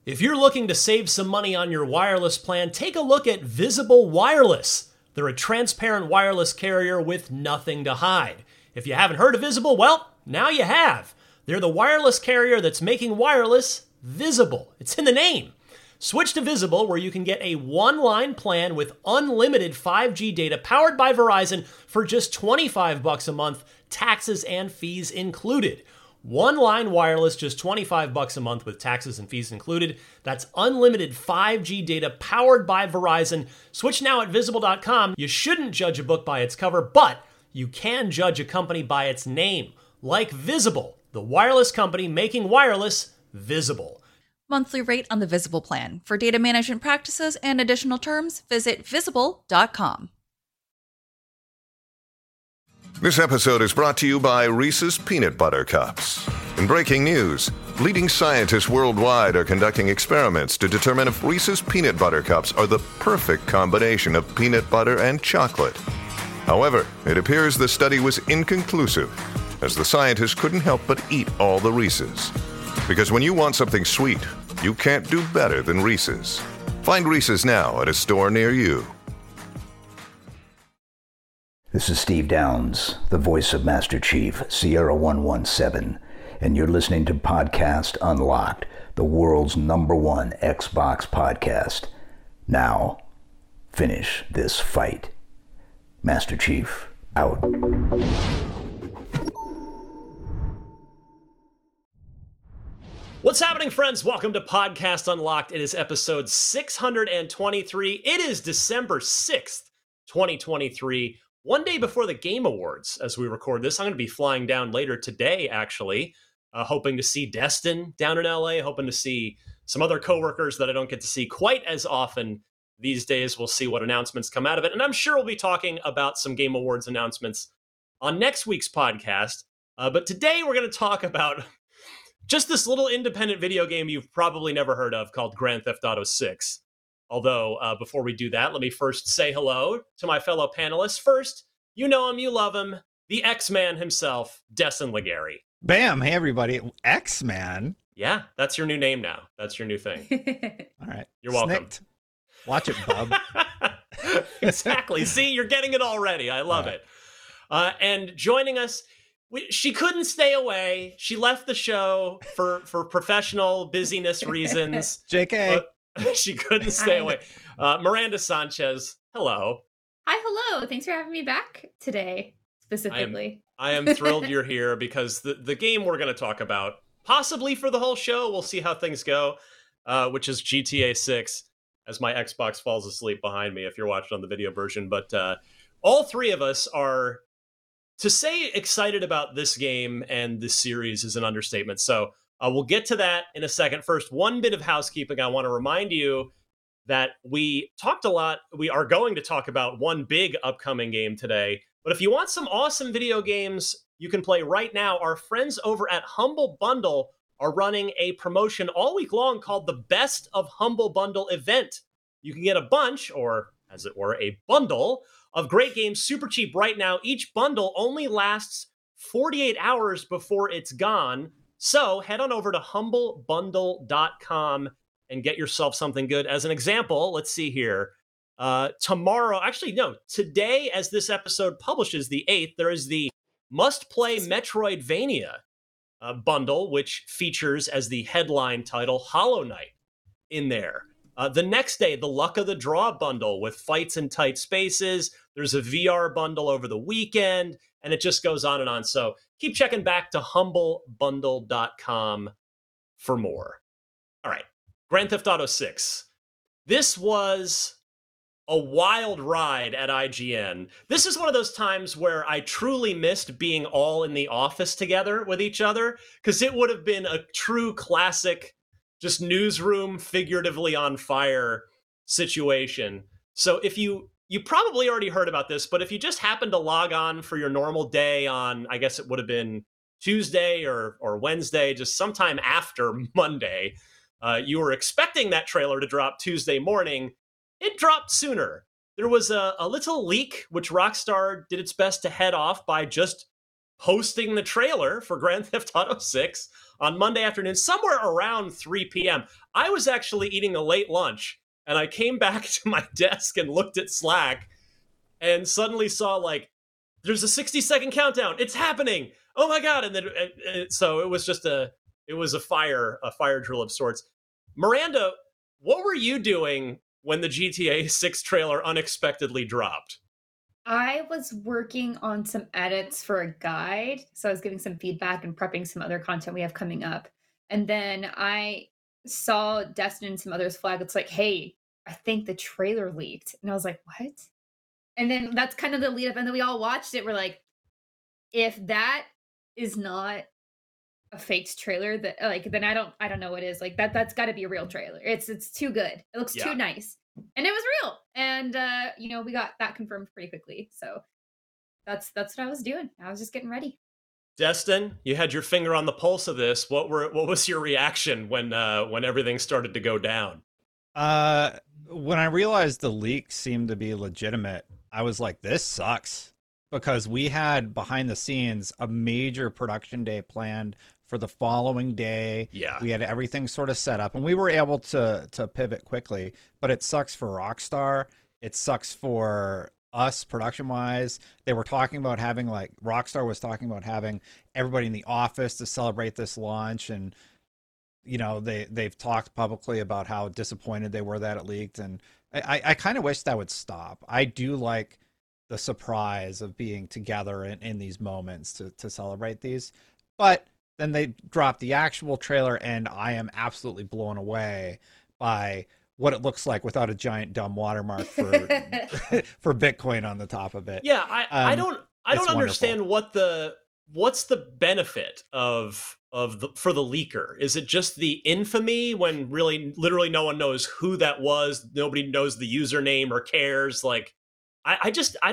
If you're looking to save some money on your wireless plan, take a look at Visible Wireless. They're a transparent wireless carrier with nothing to hide. If you haven't heard of Visible, well, now you have. They're the wireless carrier that's making wireless visible. It's in the name. Switch to Visible, where you can get a one-line plan with unlimited 5G data powered by Verizon for just $25 a month, taxes and fees included. One-line wireless, just $25 a month with taxes and fees included. That's unlimited 5G data powered by Verizon. Switch now at Visible.com. You shouldn't judge a book by its cover, but you can judge a company by its name, like Visible, the wireless company making wireless visible. Monthly rate on the Visible plan. For data management practices and additional terms, visit Visible.com. This episode is brought to you by Reese's Peanut Butter Cups. In breaking news, leading scientists worldwide are conducting experiments to determine if Reese's Peanut Butter Cups are the perfect combination of peanut butter and chocolate. However, it appears the study was inconclusive, as the scientists couldn't help but eat all the Reese's. Because when you want something sweet, you can't do better than Reese's. Find Reese's now at a store near you. This is Steve Downs, the voice of Master Chief, Sierra 117, and you're listening to Podcast Unlocked, the world's #1 Xbox podcast. Now, finish this fight. Master Chief, out. What's happening, friends? Welcome to Podcast Unlocked. It is episode 623. It is December 6th, 2023. One day before the Game Awards, as we record this. I'm going to be flying down later today, actually, hoping to see Destin down in LA, hoping to see some other coworkers that I don't get to see quite as often these days. We'll see what announcements come out of it. And I'm sure we'll be talking about some Game Awards announcements on next week's podcast. But today we're going to talk about just this little independent video game you've probably never heard of called Grand Theft Auto 6. Although, before we do that, let me first say hello to my fellow panelists. First, you know him, you love him, the X-Man himself, Destin Legary. Bam! Hey, everybody. X-Man? Yeah, that's your new name now. That's your new thing. All right. You're welcome. Snicked. Watch it, bub. Exactly. See, you're getting it already. I love it. And joining us, she couldn't stay away. She left the show for professional busyness reasons. JK. She couldn't stay away. Miranda Sanchez, hello. Hi, hello. Thanks for having me back today, specifically. I am thrilled you're here because the game we're going to talk about, possibly for the whole show, we'll see how things go, which is GTA 6, as my Xbox falls asleep behind me if you're watching on the video version. But all three of us are, to say excited about this game and this series is an understatement. So we'll get to that in a second. First, one bit of housekeeping. I want to remind you that we talked a lot. We are going to talk about one big upcoming game today. But if you want some awesome video games you can play right now, our friends over at Humble Bundle are running a promotion all week long called the Best of Humble Bundle event. You can get a bunch, or as it were, a bundle of great games super cheap right now. Each bundle only lasts 48 hours before it's gone. So head on over to humblebundle.com and get yourself something good. As an example, let's see here. Today, as this episode publishes, the 8th, there is the must-play Metroidvania bundle, which features as the headline title Hollow Knight in there. The next day, the Luck of the Draw bundle with fights in tight spaces. There's a VR bundle over the weekend, and it just goes on and on. So keep checking back to humblebundle.com for more. All right, Grand Theft Auto 6. This was a wild ride at IGN. This is one of those times where I truly missed being all in the office together with each other, because it would have been a true classic, just newsroom figuratively on fire situation. So if you probably already heard about this, but if you just happened to log on for your normal day on, I guess it would have been Tuesday or Wednesday, just sometime after Monday, you were expecting that trailer to drop Tuesday morning. It dropped sooner. There was a little leak, which Rockstar did its best to head off by just posting the trailer for Grand Theft Auto 6 on Monday afternoon, somewhere around 3 p.m. I was actually eating a late lunch, and I came back to my desk and looked at Slack and suddenly saw, like, there's a 60-second countdown. It's happening. Oh my God. And then, so it was just a fire drill of sorts. Miranda, what were you doing when the GTA 6 trailer unexpectedly dropped? I was working on some edits for a guide. So I was giving some feedback and prepping some other content we have coming up. And then I saw Destin and some others flag. It's like, hey, I think the trailer leaked. And I was like, what? And then that's kind of the lead up. And then we all watched it. We're like, if that is not a faked trailer, that like, then I don't know what is. Like that's got to be a real trailer. It's too good. It looks too nice. And it was real. And we got that confirmed pretty quickly. So that's what I was doing. I was just getting ready. Destin, you had your finger on the pulse of this. What was your reaction when everything started to go down? When I realized the leak seemed to be legitimate, I was like, this sucks, because we had behind the scenes a major production day planned for the following day. Yeah. We had everything sort of set up, and we were able to pivot quickly, but it sucks for Rockstar. It sucks for us production wise. They were talking about having, like, Rockstar was talking about having everybody in the office to celebrate this launch, and they've talked publicly about how disappointed they were that it leaked, and I kind of wish that would stop. I do like the surprise of being together in these moments to celebrate these, but then they dropped the actual trailer, and I am absolutely blown away by what it looks like without a giant dumb watermark for for Bitcoin on the top of it. Yeah, I don't understand what's the benefit for the leaker. Is it just the infamy when really literally no one knows who that was? Nobody knows the username or cares. Like, I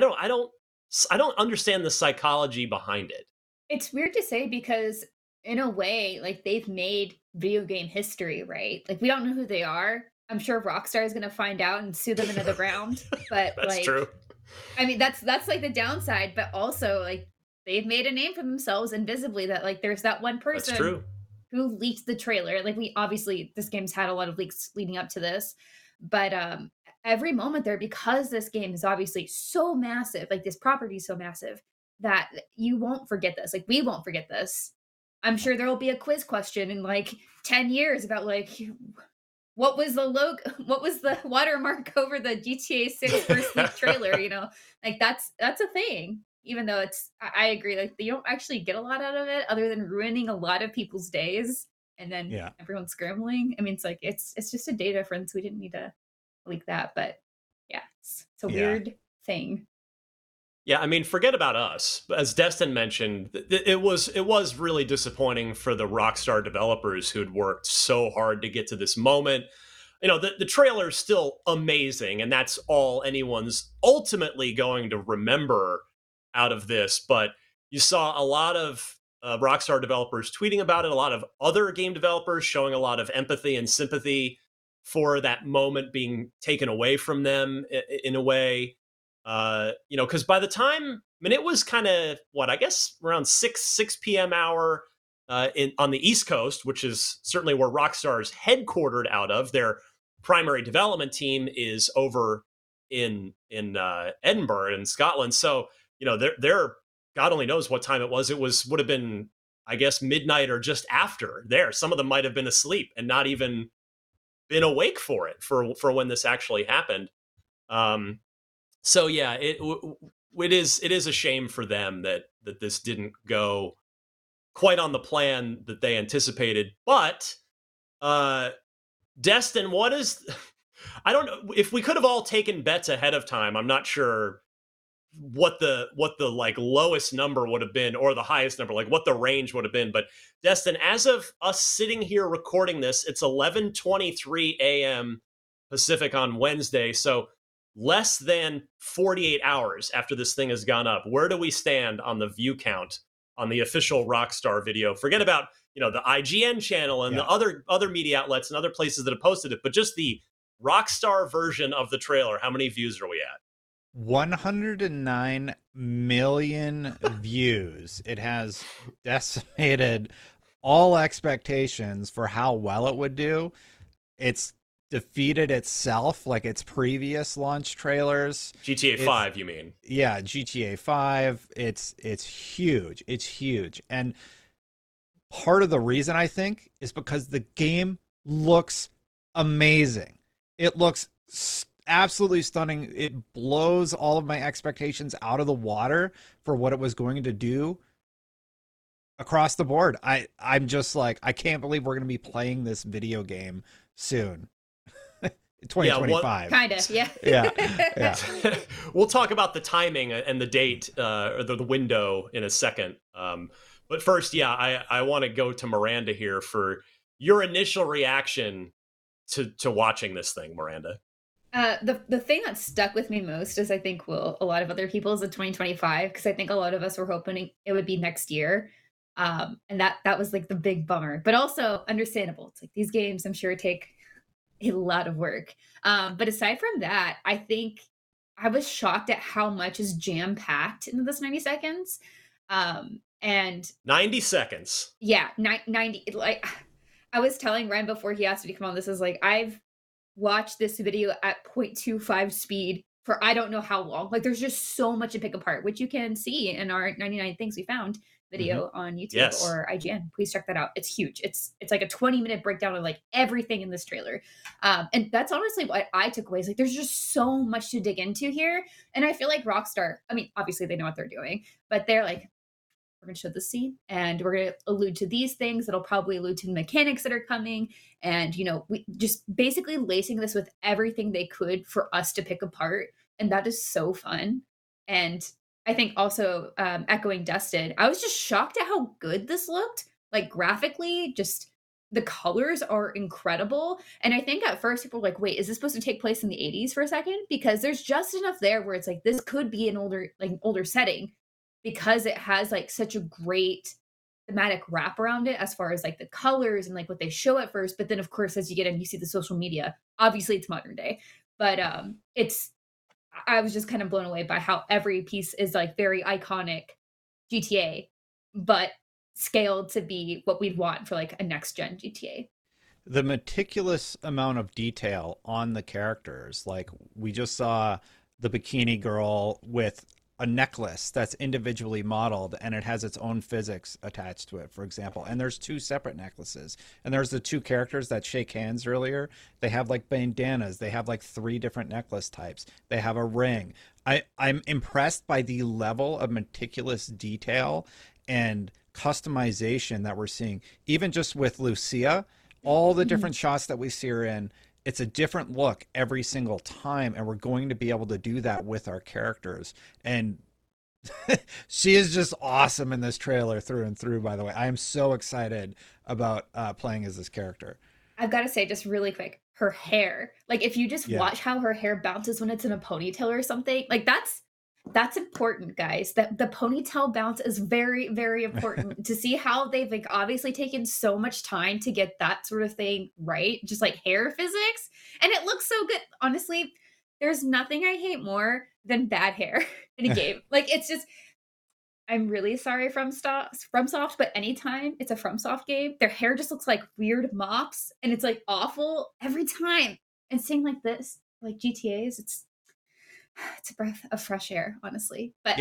don't understand the psychology behind it. It's weird to say because in a way, like, they've made video game history, right? Like, we don't know who they are. I'm sure Rockstar is going to find out and sue them into the ground. But that's like, true. I mean, that's like the downside, but also, like, they've made a name for themselves invisibly, that, like, there's that one person That's true. who leaked the trailer. Like, this game's had a lot of leaks leading up to this, but every moment there, because this game is obviously so massive, like, this property is so massive, that you won't forget this. Like, we won't forget this. I'm sure there will be a quiz question in like 10 years about, like, what was the watermark over the GTA 6 first leak trailer, like that's a thing. Even though I agree, like, you don't actually get a lot out of it other than ruining a lot of people's days, and then everyone's scrambling. I mean, it's like, it's just a day difference. We didn't need to leak that, but yeah, it's a weird thing. Yeah, I mean, forget about us. As Destin mentioned, it was really disappointing for the Rockstar developers who'd worked so hard to get to this moment. The trailer is still amazing, and that's all anyone's ultimately going to remember out of this. But you saw a lot of Rockstar developers tweeting about it, a lot of other game developers showing a lot of empathy and sympathy for that moment being taken away from them in a way. Because by the time, I mean, it was kind of I guess around 6 p.m. hour on the East Coast, which is certainly where Rockstar's headquartered out of. Their primary development team is over in Edinburgh in Scotland. So, they're God only knows what time it was. Would have been, I guess, midnight or just after there. Some of them might have been asleep and not even been awake for it for when this actually happened. So yeah, it is a shame for them that this didn't go quite on the plan that they anticipated. But Destin, I don't know if we could have all taken bets ahead of time. I'm not sure what the like lowest number would have been or the highest number, like what the range would have been. But Destin, as of us sitting here recording this, it's 11:23 a.m. Pacific on Wednesday. So less than 48 hours after this thing has gone up, where do we stand on the view count on the official Rockstar video? Forget about, the IGN channel and the other media outlets and other places that have posted it, but just the Rockstar version of the trailer. How many views are we at? 109 million views. It has decimated all expectations for how well it would do. It's defeated itself, like its previous launch trailers. GTA 5, you mean? Yeah, GTA 5. It's huge. It's huge. And part of the reason, I think, is because the game looks amazing. It looks absolutely stunning. It blows all of my expectations out of the water for what it was going to do across the board. I'm just like, I can't believe we're going to be playing this video game soon. 2025. Kind of, yeah. Yeah. We'll talk about the timing and the date or the window in a second. But first, I want to go to Miranda here for your initial reaction to watching this thing, Miranda. The thing that stuck with me most is, I think, a lot of other people's in 2025, because I think a lot of us were hoping it would be next year. And that was like the big bummer, but also understandable. It's like these games, I'm sure, take a lot of work. But aside from that, I think I was shocked at how much is jam-packed into this 90 seconds. And 90 seconds. Yeah, 90. Like, I was telling Ryan before he asked me to come on, this is like, I've watched this video at 0.25 speed for I don't know how long. Like, there's just so much to pick apart, which you can see in our 99 Things We Found video on YouTube or IGN. Please check that out. It's huge. It's like a 20-minute breakdown of like everything in this trailer. And that's honestly what I took away. Is like, there's just so much to dig into here. And I feel like Rockstar, I mean, obviously they know what they're doing, but they're like, we're going to show this scene and we're going to allude to these things that'll probably allude to the mechanics that are coming. And, you know, we just basically lacing this with everything they could for us to pick apart. And that is so fun. And I think also echoing Dustin, I was just shocked at how good this looked. Like, graphically, just the colors are incredible. And I think at first people were like, wait, is this supposed to take place in the 80s for a second? Because there's just enough there where it's like, this could be an older setting, because it has like such a great thematic wrap around it as far as like the colors and like what they show at first. But then of course, as you get in, you see the social media, obviously it's modern day, but I was just kind of blown away by how every piece is like very iconic GTA, but scaled to be what we'd want for like a next gen GTA. The meticulous amount of detail on the characters. Like, we just saw the bikini girl with a necklace that's individually modeled and it has its own physics attached to it, for example. And there's two separate necklaces. And there's the two characters that shake hands earlier. They have like bandanas. They have like 3 different necklace types. They have a ring. I'm impressed by the level of meticulous detail and customization that we're seeing. Even just with Lucia, all the different shots that we see her in, it's a different look every single time, and we're going to be able to do that with our characters. And she is just awesome in this trailer through and through, by the way. I am so excited about playing as this character. I've got to say, just really quick, her hair. Like, if you just watch how her hair bounces when it's in a ponytail or something, like that's important, guys. That the ponytail bounce is very, very important to see how they've like obviously taken so much time to get that sort of thing right. Just like hair physics. And it looks so good. Honestly, there's nothing I hate more than bad hair in a game. Like, it's just, I'm really sorry FromSoft, but anytime it's a FromSoft game, their hair just looks like weird mops and it's like awful every time. And seeing like this, like GTA's, it's a breath of fresh air, honestly. But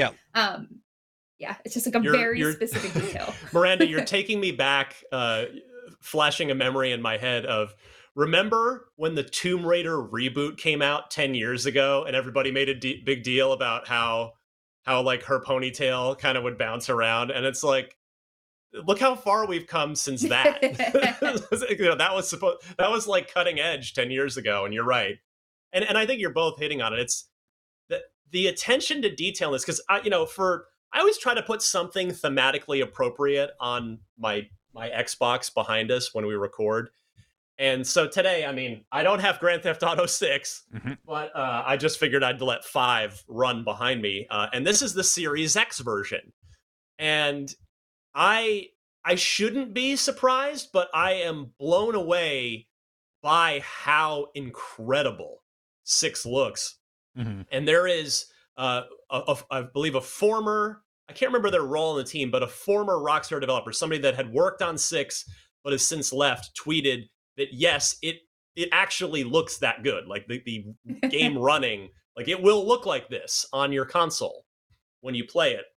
it's just like a very specific detail. Miranda, you're taking me back, flashing a memory in my head of, remember when the Tomb Raider reboot came out 10 years ago and everybody made a big deal about how like her ponytail kind of would bounce around? And it's like, look how far we've come since that. You know, that was like cutting edge 10 years ago. And you're right. And I think you're both hitting on it. It's the attention to detail in this, because I always try to put something thematically appropriate on my Xbox behind us when we record. And so today, I mean, I don't have Grand Theft Auto 6, but I just figured I'd let 5 run behind me. And this is the Series X version. And I shouldn't be surprised, but I am blown away by how incredible 6 looks. And there is I believe a former, I can't remember their role on the team, but a former Rockstar developer, somebody that had worked on 6 but has since left, tweeted that yes, it actually looks that good. Like the game running, like it will look like this on your console when you play it.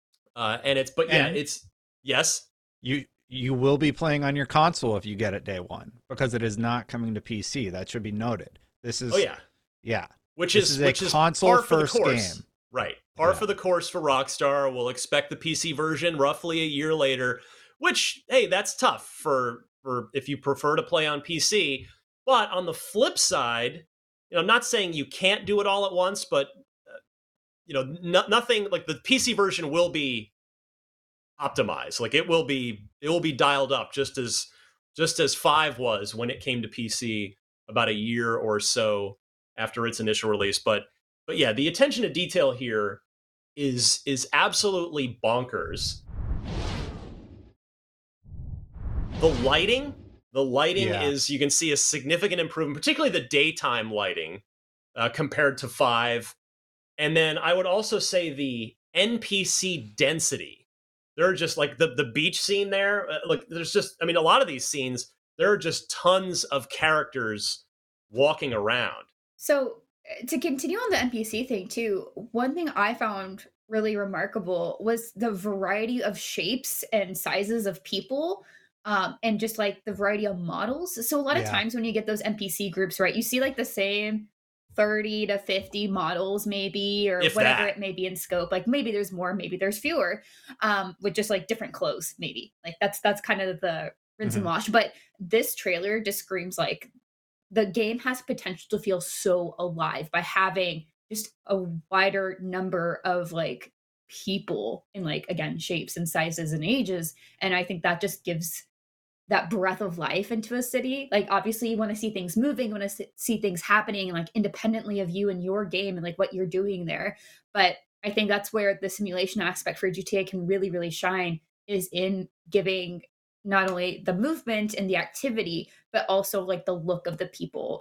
It's yes. You will be playing on your console if you get it day one, because it is not coming to PC. That should be noted. This is which is a console first game, right? Par for the course for Rockstar. We'll expect the PC version roughly a year later. Which, hey, that's tough for if you prefer to play on PC. But on the flip side, I'm not saying you can't do it all at once, but nothing like the PC version will be optimized. Like it will be dialed up just as 5 was when it came to PC about a year or so after its initial release. But yeah, the attention to detail here is absolutely bonkers. The lighting is, you can see a significant improvement, particularly the daytime lighting compared to 5. And then I would also say the NPC density. There are just like the beach scene there. There's just, a lot of these scenes, there are just tons of characters walking around. So to continue on the NPC thing too, one thing I found really remarkable was the variety of shapes and sizes of people. And just like the variety of models. So a lot of times when you get those NPC groups, right, you see like the same 30 to 50 models maybe, or whatever it may be in scope. Like maybe there's more, maybe there's fewer, with just like different clothes, maybe. Like that's kind of the rinse and wash. But this trailer just screams like the game has potential to feel so alive by having just a wider number of like people in like, again, shapes and sizes and ages. And I think that just gives that breath of life into a city. Like obviously you want to see things moving, you want to see things happening like independently of you and your game and like what you're doing there. But I think that's where the simulation aspect for GTA can really, really shine, is in giving not only the movement and the activity, but also like the look of the people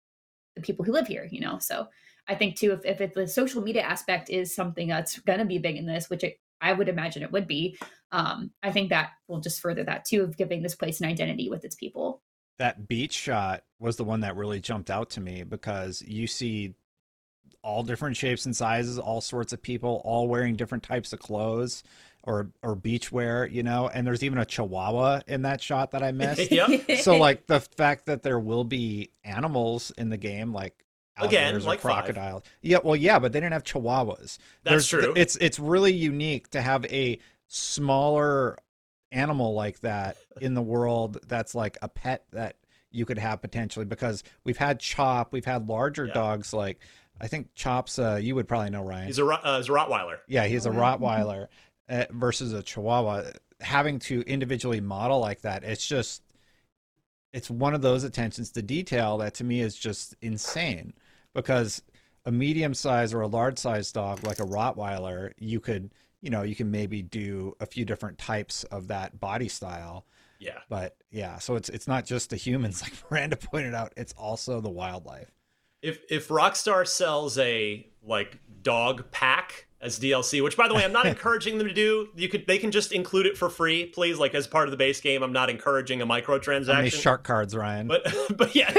who live here, So I think too, if the social media aspect is something that's going to be big in this, which I would imagine it would be, I think that will just further that too, of giving this place an identity with its people. That beach shot was the one that really jumped out to me, because you see all different shapes and sizes, all sorts of people, all wearing different types of clothes or beach wear, and there's even a chihuahua in that shot that I missed. So like the fact that there will be animals in the game, like again, like crocodiles. 5. But they didn't have chihuahuas. That's true. It's really unique to have a smaller animal like that in the world that's like a pet that you could have potentially, because we've had Chop, we've had larger dogs, like I think Chop's you would probably know, Ryan. He's a Rottweiler. Yeah, he's a Rottweiler versus a Chihuahua. Having to individually model like that, it's one of those attentions to detail that to me is just insane, because a medium-sized or a large-sized dog like a Rottweiler, you can maybe do a few different types of that body style. Yeah. But yeah, so it's not just the humans, like Miranda pointed out, it's also the wildlife. If Rockstar sells a like dog pack as DLC, which by the way, I'm not encouraging them to do, they can just include it for free, please, like as part of the base game. I'm not encouraging a microtransaction. How many shark cards, Ryan? But yeah,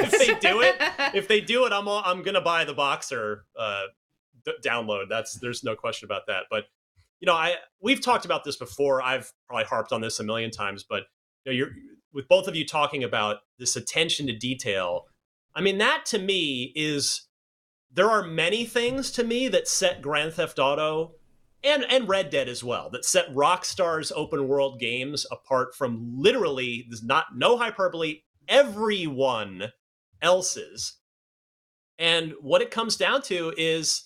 if they do it, I'm gonna buy the Boxer download. There's no question about that. But we've talked about this before. I've probably harped on this a million times, but you're with both of you talking about this attention to detail. That to me there are many things to me that set Grand Theft Auto and Red Dead as well, that set Rockstar's open world games apart from literally, there's no hyperbole, everyone else's. And what it comes down to is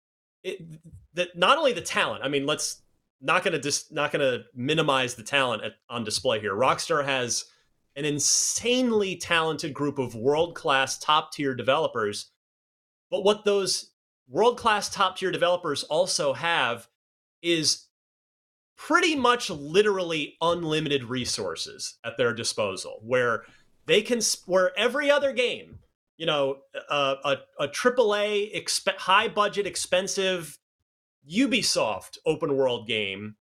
that not only the talent, let's not going to minimize the talent on display here. Rockstar has an insanely talented group of world-class top-tier developers. But what those world-class top-tier developers also have is pretty much literally unlimited resources at their disposal, where every other game, a AAA high budget, expensive Ubisoft open world game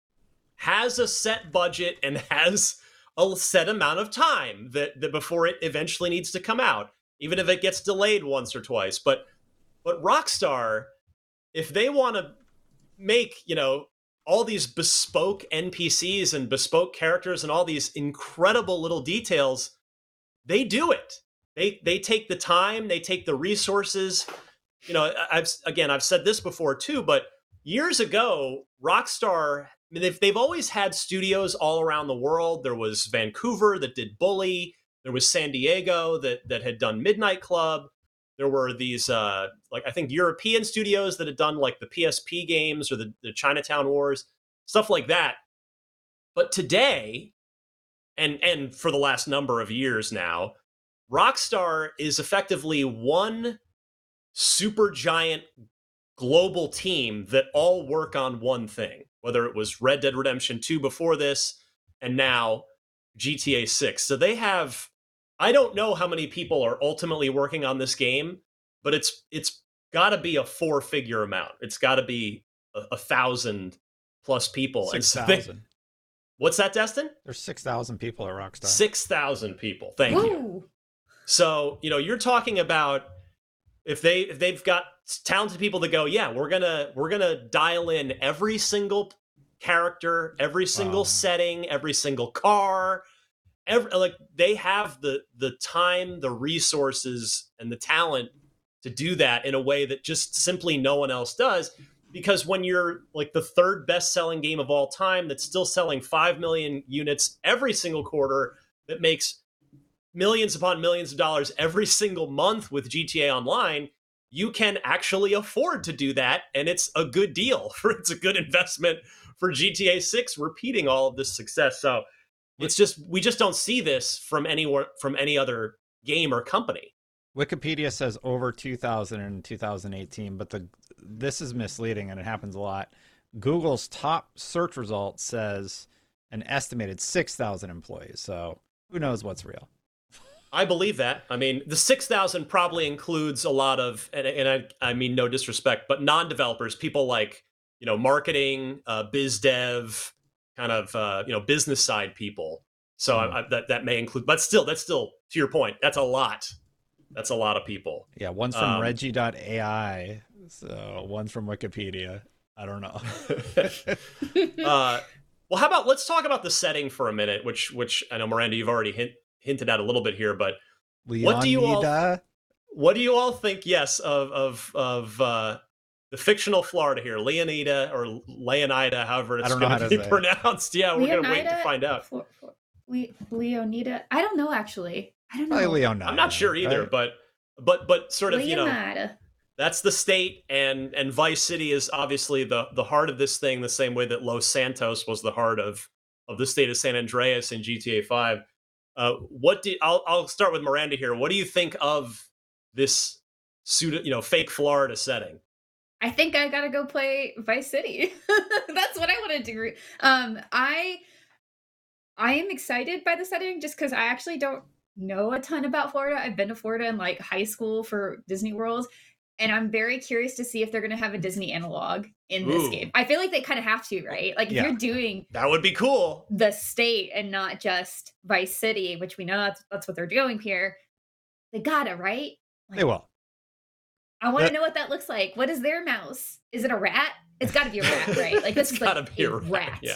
has a set budget and has a set amount of time that before it eventually needs to come out, even if it gets delayed once or twice. But Rockstar, if they want to make, all these bespoke NPCs and bespoke characters and all these incredible little details, they do it. They take the time, they take the resources. I've said this before too, but years ago, Rockstar, they've always had studios all around the world. There was Vancouver that did Bully. There was San Diego that had done Midnight Club. There were these, I think European studios that had done like the PSP games or the Chinatown Wars, stuff like that. But today, and for the last number of years now, Rockstar is effectively one super giant global team that all work on one thing, whether it was Red Dead Redemption 2 before this and now GTA 6. So they have, I don't know how many people are ultimately working on this game, but it's got to be a 4-figure amount. It's got to be 1,000 plus people. 6,000. What's that, Destin? There's 6,000 people at Rockstar. 6,000 people. Thank you. So, you're talking about if they've got talented people to go, yeah, we're gonna dial in every single character, every single setting, every single car, they have the time, the resources, and the talent to do that in a way that just simply no one else does. Because when you're like the third best-selling game of all time that's still selling 5 million units every single quarter, that makes millions upon millions of dollars every single month with GTA Online, you can actually afford to do that, and it's a good deal. It's a good investment for GTA 6 repeating all of this success. So it's just, we just don't see this from any other game or company. Wikipedia says over 2,000 in 2018, but this is misleading and it happens a lot. Google's top search result says an estimated 6,000 employees. So who knows what's real? I believe that. I mean, the 6,000 probably includes a lot of, and I mean no disrespect, but non-developers, people like, marketing, biz dev, kind of, business side people. So that may include, but still, that's still, to your point, that's a lot. That's a lot of people. Yeah, one's from Reggie.ai, so one's from Wikipedia. I don't know. Well, how about, let's talk about the setting for a minute, which I know, Miranda, you've already hinted at a little bit here, but what do you all think, yes, of the fictional Florida here, Leonida or Leonida, however it's going to be pronounced? Yeah, we're going to wait to find out. Leonida, I don't know, actually. I don't know. Leonida, I'm not sure either, right? but sort of, Leonida. That's the state, and Vice City is obviously the heart of this thing, the same way that Los Santos was the heart of the state of San Andreas in GTA 5. I'll start with Miranda here. What do you think of this fake Florida setting? I think I gotta go play Vice City. That's what I want to do. I am excited by the setting just because I actually don't know a ton about Florida. I've been to Florida in like high school for Disney World, and I'm very curious to see if they're going to have a Disney analog in this game. I feel like they kind of have to, right? Like if you're doing that would be cool, the state and not just Vice City, which we know that's what they're doing here. They gotta, right? Like, they will. I want to know what that looks like. What is their mouse? Is it a rat? It's got to be a rat, right? Like this is like a rat. Yeah.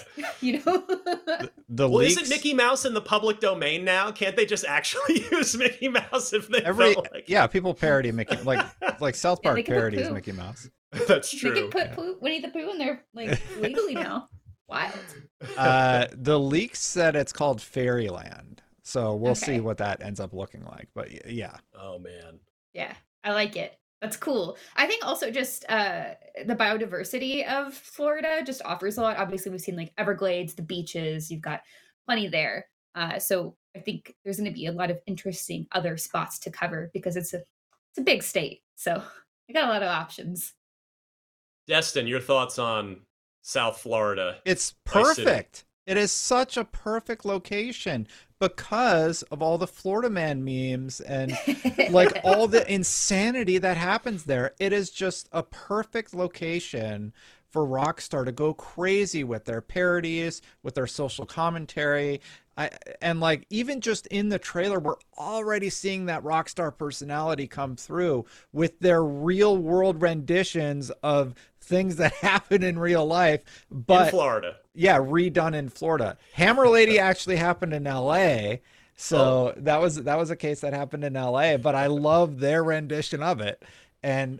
Well, leaks... isn't Mickey Mouse in the public domain now? Can't they just actually use Mickey Mouse if they felt like? Yeah, people parody Mickey, like South Park parodies Mickey Mouse. That's true. They can put Winnie the Pooh in there like legally now. Wild. The leaks said it's called Fairyland, so we'll see what that ends up looking like. But yeah. Oh man. Yeah, I like it. That's cool. I think also just the biodiversity of Florida just offers a lot. Obviously, we've seen like Everglades, the beaches. You've got plenty there. So I think there's going to be a lot of interesting other spots to cover because it's a big state. So I got a lot of options. Destin, your thoughts on South Florida? It's perfect. It is such a perfect location because of all the Florida Man memes and like all the insanity that happens there. It is just a perfect location for Rockstar to go crazy with their parodies, with their social commentary. And like even just in the trailer, we're already seeing that Rockstar personality come through with their real world renditions of things that happen in real life, but in Florida. Yeah, redone in Florida. Hammer Lady actually happened in LA. So that was a case that happened in LA, but I love their rendition of it. And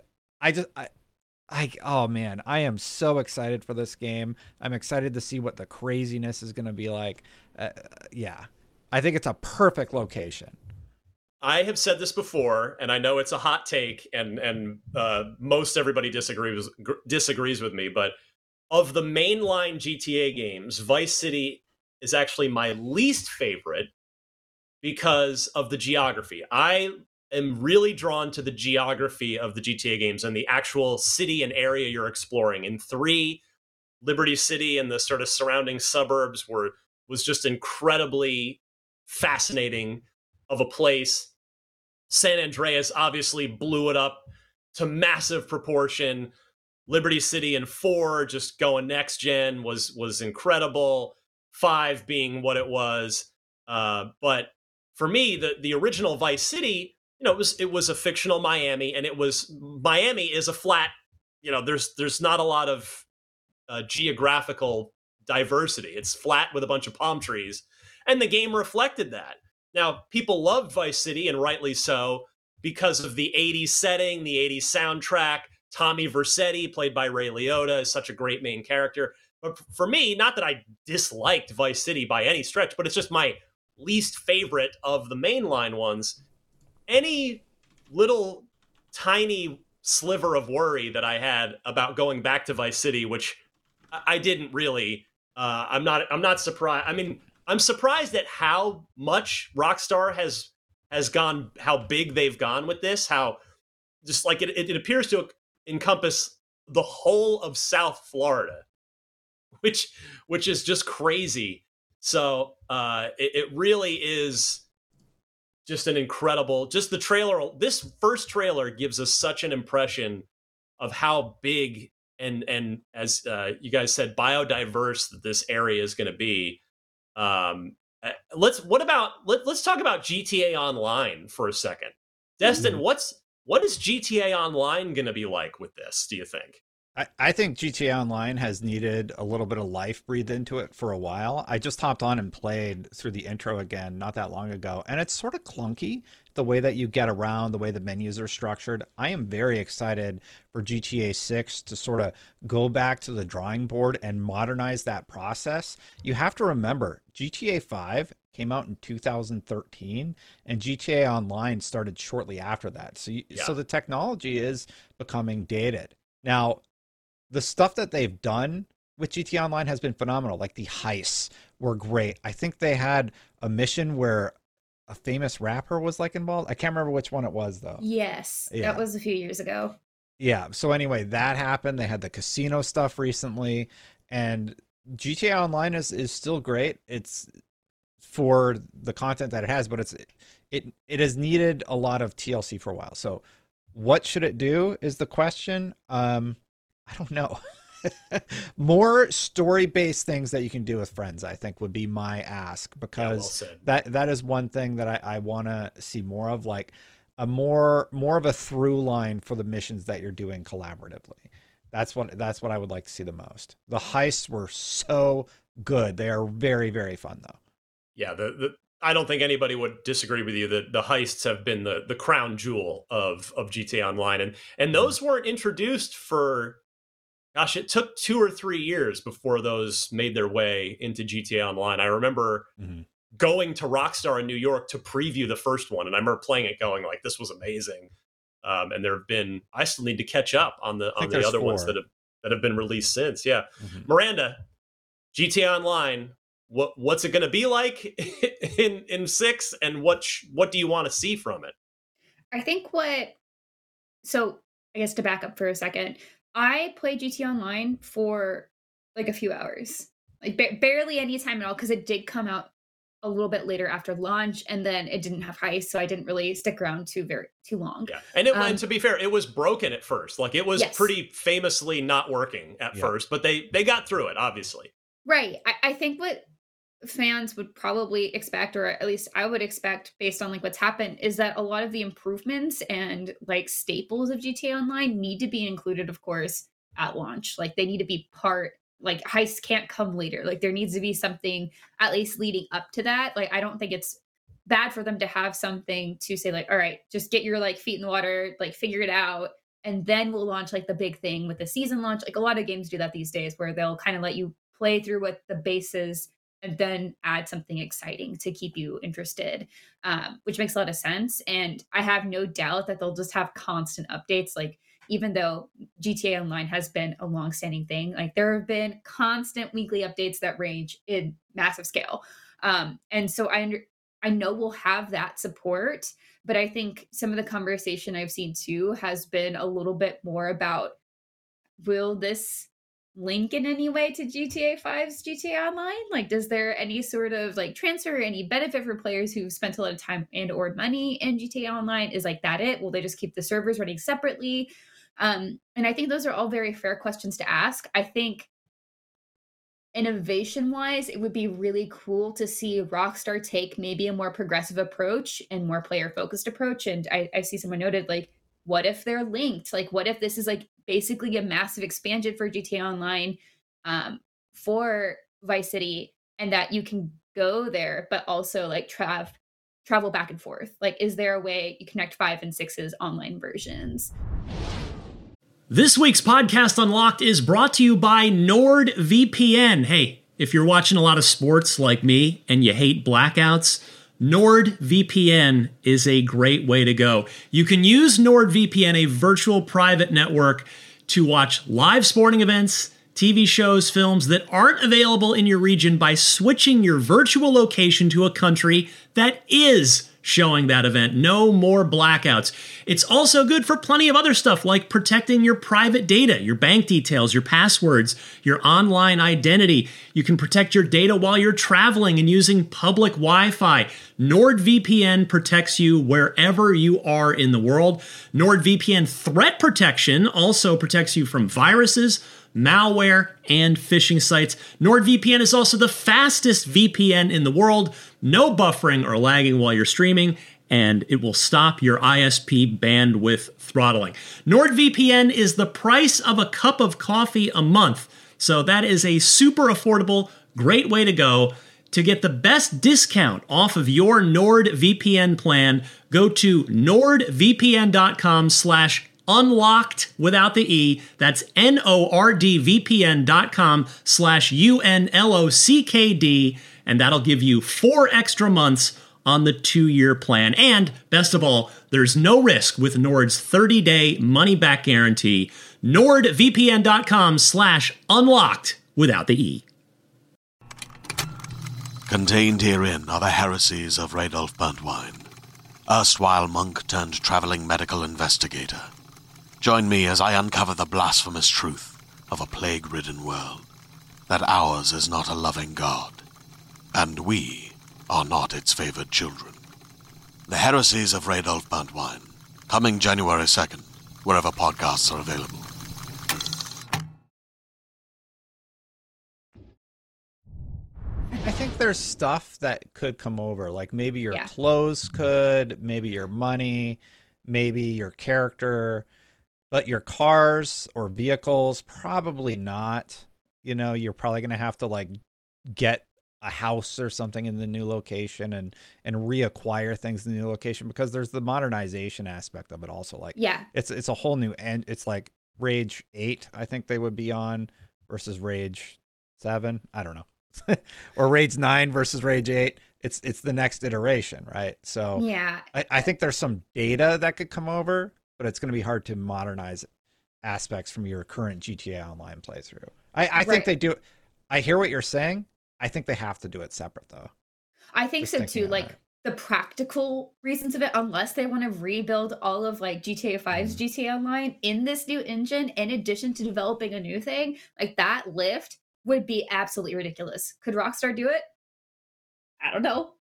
oh man, I am so excited for this game. I'm excited to see what the craziness is going to be like. Yeah, I think it's a perfect location. I have said this before, and I know it's a hot take, and most everybody disagrees with me, but of the mainline GTA games, Vice City is actually my least favorite because of the geography. I am really drawn to the geography of the GTA games and the actual city and area you're exploring. In 3, Liberty City and the sort of surrounding suburbs was just incredibly fascinating of a place. San Andreas obviously blew it up to massive proportion. Liberty City and 4 just going next gen was incredible. 5 being what it was. But for me, the original Vice City, it was a fictional Miami, and Miami is a flat, there's not a lot of geographical diversity. It's flat with a bunch of palm trees, and the game reflected that. Now, people loved Vice City, and rightly so, because of the 80s setting, the 80s soundtrack. Tommy Vercetti, played by Ray Liotta, is such a great main character. But for me, not that I disliked Vice City by any stretch, but it's just my least favorite of the mainline ones. Any little tiny sliver of worry that I had about going back to Vice City, which I didn't really, I'm not surprised. I mean, I'm surprised at how much Rockstar has gone, how big they've gone with this, how just like it appears to encompass the whole of South Florida, which is just crazy. So it really is just an incredible, just the trailer. This first trailer gives us such an impression of how big and as you guys said, biodiverse that this area is going to be. Let's talk about GTA Online for a second. Destin, what is GTA Online going to be like with this, do you think? I think GTA Online has needed a little bit of life breathed into it for a while. I just hopped on and played through the intro again not that long ago, and it's sort of clunky the way that you get around, the way the menus are structured. I am very excited for GTA 6 to sort of go back to the drawing board and modernize that process. You have to remember, GTA 5 came out in 2013, and GTA Online started shortly after that. So the technology is becoming dated. Now, the stuff that they've done with GTA Online has been phenomenal. Like the heists were great. I think they had a mission where a famous rapper was like involved. I can't remember which one it was though. Yes, yeah. That was a few years ago. Yeah. So anyway, that happened. They had the casino stuff recently, and GTA Online is still great. It's for the content that it has, but it has needed a lot of TLC for a while. So what should it do is the question. I don't know. More story-based things that you can do with friends, I think, would be my ask, because that is one thing that I want to see more of, like a more of a through line for the missions that you're doing collaboratively. That's what I would like to see the most. The heists were so good. They are very, very fun though. Yeah, I don't think anybody would disagree with you that the heists have been the crown jewel of GTA Online, and those weren't introduced for, gosh, it took 2 or 3 years before those made their way into GTA Online. I remember going to Rockstar in New York to preview the first one, and I remember playing it going like, this was amazing. And there have been, I still need to catch up on the other 4 ones that have been released since. Yeah. Miranda, GTA Online, what's it going to be like in 6, and what do you want to see from it? I think so I guess to back up for a second, I played GTA Online for like a few hours, like barely any time at all, because it did come out a little bit later after launch, and then it didn't have heist, so I didn't really stick around too long. Yeah, and to be fair, it was broken at first. Like, it was pretty famously not working at first, but they got through it, obviously. Right. I think what fans would probably expect, or at least I would expect based on like what's happened, is that a lot of the improvements and like staples of GTA Online need to be included, of course, at launch. Like, they need to be part, like, heist can't come later. Like, there needs to be something at least leading up to that. Like, I don't think it's bad for them to have something to say, like, all right, just get your like feet in the water, like figure it out, and then we'll launch like the big thing with the season launch. Like, a lot of games do that these days, where they'll kind of let you play through what the base is and then add something exciting to keep you interested, which makes a lot of sense. And I have no doubt that they'll just have constant updates. Like, even though GTA Online has been a long-standing thing, like, there have been constant weekly updates that range in massive scale. And so I know we'll have that support, but I think some of the conversation I've seen too has been a little bit more about, will this link in any way to GTA 5's GTA Online? Like, does there any sort of like transfer, any benefit for players who've spent a lot of time and or money in GTA Online? Is like that it? Will they just keep the servers running separately? And I think those are all very fair questions to ask. I think innovation wise, it would be really cool to see Rockstar take maybe a more progressive approach and more player focused approach. And I see someone noted, like, what if they're linked? Like, what if this is like basically a massive expansion for GTA Online for Vice City, and that you can go there, but also like travel back and forth? Like, is there a way you connect 5 and 6's online versions? This week's Podcast Unlocked is brought to you by NordVPN. Hey, if you're watching a lot of sports like me and you hate blackouts, NordVPN is a great way to go. You can use NordVPN, a virtual private network, to watch live sporting events, TV shows, films that aren't available in your region by switching your virtual location to a country that is showing that event. No more blackouts. It's also good for plenty of other stuff, like protecting your private data, your bank details, your passwords, your online identity. You can protect your data while you're traveling and using public Wi-Fi. NordVPN protects you wherever you are in the world. NordVPN Threat Protection also protects you from viruses, malware, and phishing sites. NordVPN is also the fastest VPN in the world. No buffering or lagging while you're streaming, and it will stop your ISP bandwidth throttling. NordVPN is the price of a cup of coffee a month, so that is a super affordable, great way to go. To get the best discount off of your NordVPN plan, go to nordvpn.com/unlocked without the E. That's nordvpn.com/UNLOCKD, and that'll give you 4 extra months on the 2-year plan. And best of all, there's no risk with Nord's 30-day money-back guarantee. nordvpn.com/unlocked without the E. Contained herein are the heresies of Radolf Burntwine, erstwhile monk turned traveling medical investigator. Join me as I uncover the blasphemous truth of a plague-ridden world, that ours is not a loving God, and we are not its favored children. The heresies of Radolf Burntwine, coming January 2nd, wherever podcasts are available. I think there's stuff that could come over, like maybe your clothes could, maybe your money, maybe your character, but your cars or vehicles, probably not. You know, you're probably going to have to like get a house or something in the new location and reacquire things in the new location, because there's the modernization aspect of it also. Like, it's a whole new end. It's like Rage 8, I think they would be on, versus Rage 7. I don't know. Or Rage 9 versus Rage 8. It's the next iteration, right? So I think there's some data that could come over, but it's going to be hard to modernize aspects from your current GTA Online playthrough. I think they do. I hear what you're saying. I think they have to do it separate, though. I think so too. Like, the practical reasons of it, unless they want to rebuild all of like GTA 5's GTA Online in this new engine, in addition to developing a new thing, like that lift would be absolutely ridiculous. Could Rockstar do it? I don't know.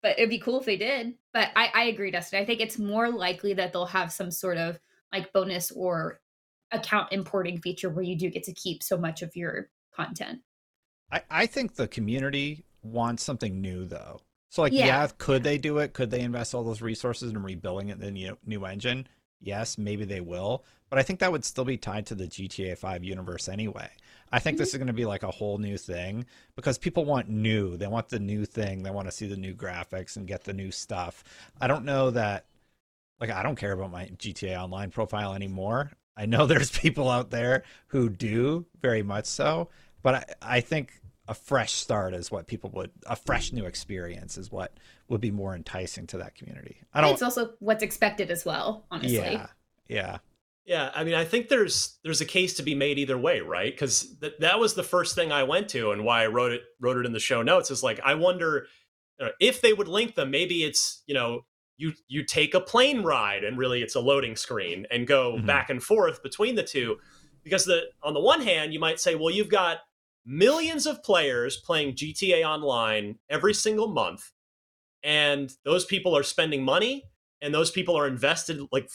but it'd be cool if they did. But I agree, Dustin. I think it's more likely that they'll have some sort of like bonus or account importing feature where you do get to keep so much of your content. I think the community wants something new, though. So, like, yeah, could they do it? Could they invest all those resources in rebuilding it in the new engine? Yes, maybe they will. But I think that would still be tied to the GTA 5 universe anyway. I think this is going to be like a whole new thing because people want new. They want the new thing. They want to see the new graphics and get the new stuff. I don't know that, like, I don't care about my GTA Online profile anymore. I know there's people out there who do, very much so. But I think a fresh start is what people would, a fresh new experience is what would be more enticing to that community. It's also what's expected as well, honestly. Yeah. Yeah, I mean, I think there's a case to be made either way, right? Because that was the first thing I went to, and why I wrote it in the show notes. Is like, I wonder if they would link them. Maybe it's, you take a plane ride, and really it's a loading screen, and go back and forth between the two. Because on the one hand, you might say, well, you've got millions of players playing GTA Online every single month, and those people are spending money, and those people are invested, like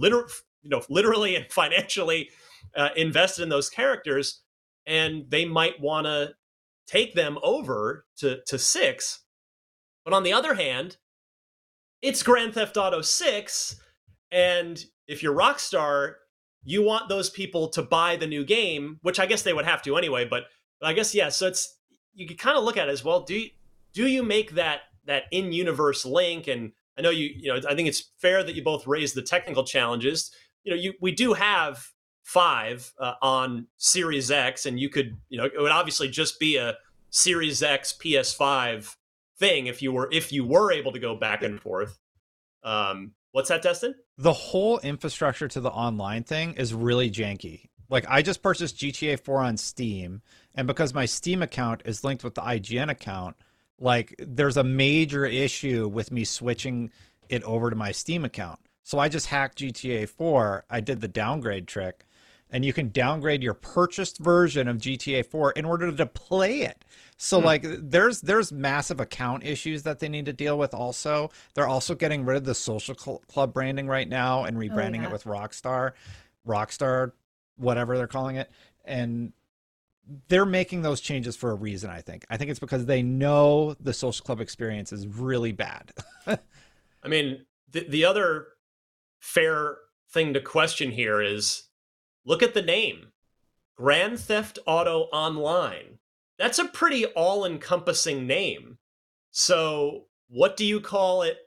literally and financially invested in those characters, and they might want to take them over to 6. But on the other hand, it's Grand Theft Auto 6, and if you're Rockstar, you want those people to buy the new game, which I guess they would have to anyway, but I guess, yeah, so you can kind of look at it as, well, do you make that in-universe link? And I know I think it's fair that you both raise the technical challenges. We do have 5 on Series X, and you could, it would obviously just be a Series X PS5 thing if you were able to go back and forth. What's that, Destin? The whole infrastructure to the online thing is really janky. Like, I just purchased GTA 4 on Steam, and because my Steam account is linked with the IGN account, like, there's a major issue with me switching it over to my Steam account. So I just hacked GTA 4. I did the downgrade trick, and you can downgrade your purchased version of GTA 4 in order to play it. So like, there's massive account issues that they need to deal with. Also, they're also getting rid of the social club branding right now and rebranding it with Rockstar, whatever they're calling it. And they're making those changes for a reason, I think. I think it's because they know the social club experience is really bad. I mean, the other fair thing to question here is, look at the name. Grand Theft Auto Online. That's a pretty all-encompassing name. So what do you call it?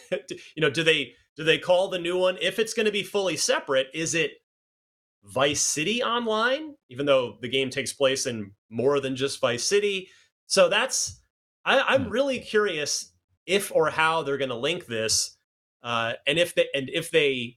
Do they call the new one, if it's going to be fully separate, is it Vice City Online, even though the game takes place in more than just Vice City? So I'm really curious if or how they're going to link this, and if they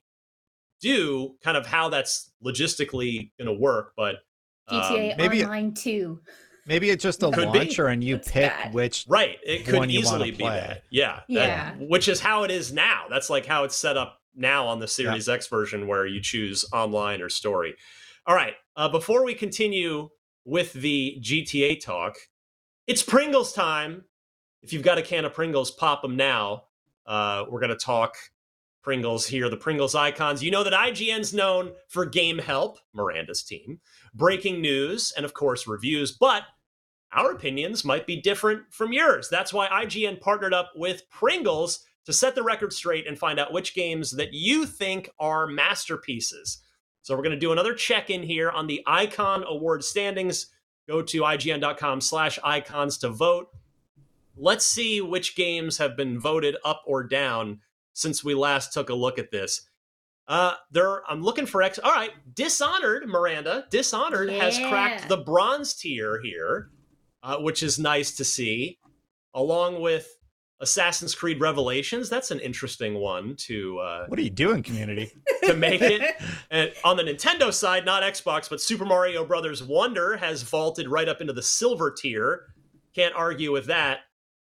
do, kind of how that's logistically going to work. But GTA Online 2. Maybe it's just a launcher and you pick which it could easily be that. Yeah. Which is how it is now. That's like how it's set up now on the Series X version, where you choose online or story. All right. Before we continue with the GTA talk, it's Pringles time. If you've got a can of Pringles, pop them now. We're going to talk Pringles here, the Pringles icons. You know that IGN's known for Game Help, Miranda's team, breaking news, and of course reviews, but our opinions might be different from yours. That's why IGN partnered up with Pringles to set the record straight and find out which games that you think are masterpieces. So we're going to do another check-in here on the Icon Award standings. Go to IGN.com/icons to vote. Let's see which games have been voted up or down since we last took a look at this. I'm looking for all right, Dishonored, Miranda. Dishonored has cracked the bronze tier here, which is nice to see, along with Assassin's Creed Revelations. That's an interesting one to... what are you doing, community? To make it. And on the Nintendo side, not Xbox, but Super Mario Brothers Wonder has vaulted right up into the silver tier. Can't argue with that.